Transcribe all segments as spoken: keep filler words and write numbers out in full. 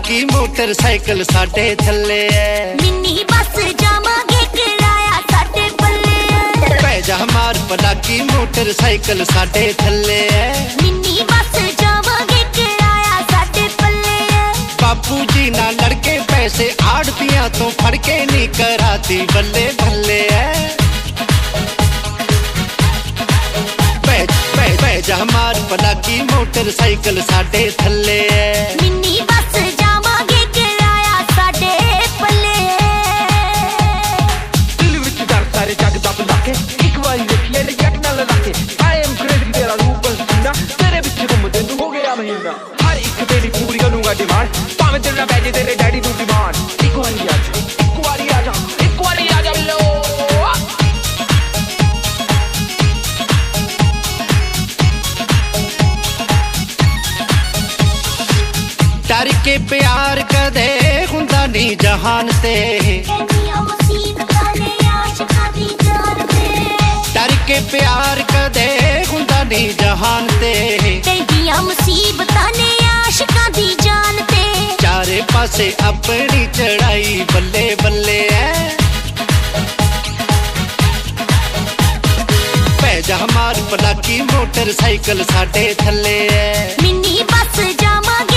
पलाकी motorcycle साडे थल्ले है। मिनी बस जावांगे किराया साडे पल्ले। पै जा मार पलाकी मोटरसाइकिल साडे थल्ले है। मिनी बस जावांगे किराया साडे पल्ले। बापू जी ना लड़के पैसे आड़तियां तो फड़के नहीं कराती बल्ले बल्ले है। जा मार पलाकी मोटरसाइकिल साडे थल्ले है। मिनी बस जावांगे किराया साडे पल्ले। दिल विच डर सारे जग दा बुलाके एक बारी देखिए ले जग नाल लाके। आई एम क्रेजी तेरा रूप सीना तेरे विच घुमदे तू हो गया महीना। हर एक तेरी पूरी करूंगा डिमांड भावें तेरा बैजे तेरे डैडी तू डिमांड। एक बारी आ जा एक बारी आ जा एक बारी आ जा लो। डर के प्यार कदे हुंदा नहीं जहान ते। डर के प्यार कदे हुंदा नहीं जहान ते। मुसीबतां ने आशिकां दी जान ते। चारे पासे अपनी चढ़ाई बल्ले बल्ले है। पै जा मार पलाकी मोटरसाइकिल साडे थल्ले है। मिनी बस जावांगे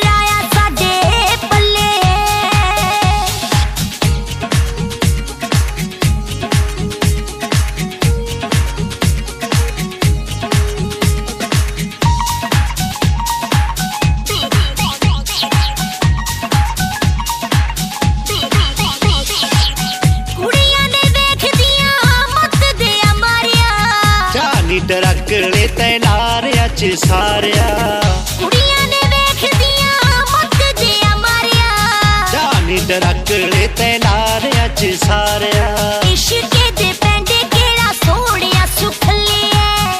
डरकले तैनारिया च सारिया। कुड़ियां ने वेखदियां मत दिया मारिया। जानी डरकले तैनारिया च सारिया। इश्क दे पैंडे केड़ा सोहणिया सुखले है।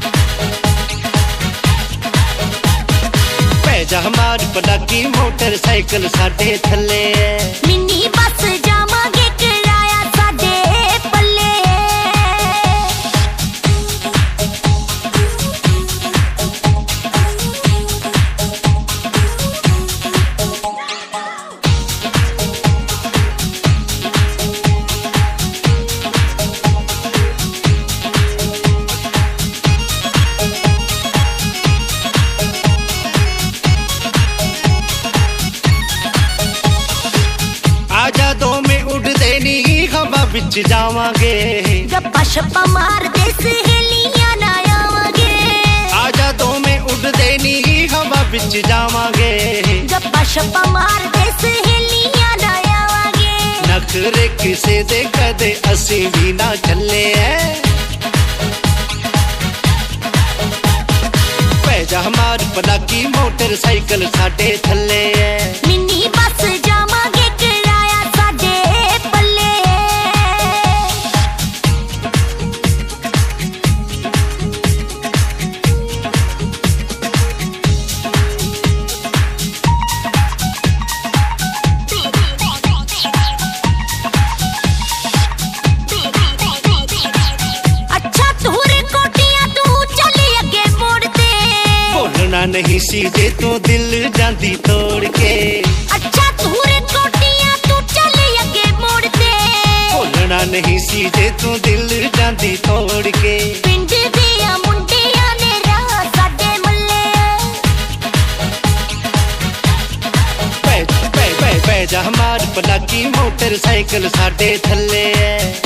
पै जा मार पलाकी मोटरसाइकिल साडे थल्ले है। मिनी बस जावांगे किराया साडे पल्ले। आजा दो में उड़दे नी हवा बिच जावांगे। गप्पा शप्पा मारदे सहेलियां ना आवांगे। आजा दो में उड़दे नी हवा बिच जावांगे। गप्पा शप्पा मारदे सहेलियां ना आवांगे। नखरे किसे दे कदे असी भी ना चले है। पै जा मार पलाकी मोटरसाइकिल साडे थल्ले है। मिनी बस जावांगे किराया साडे पल्ले। अच्छा तुहरे कोटियां तू चली अगे मोड़ते। बोलना नहीं सी जे तू दिल जांदी तोड़ के। अच्छा तुहरे कोटियां तू चली अगे मोड़ते। बोलना नहीं सी जे तू दिल जांदी तोड़ के। पिंड दियां मुंडियां ने राह साडे मल्ले। पै पै पै पै जा मार पलाकी मोटरसाइकिल साडे थल्ले है।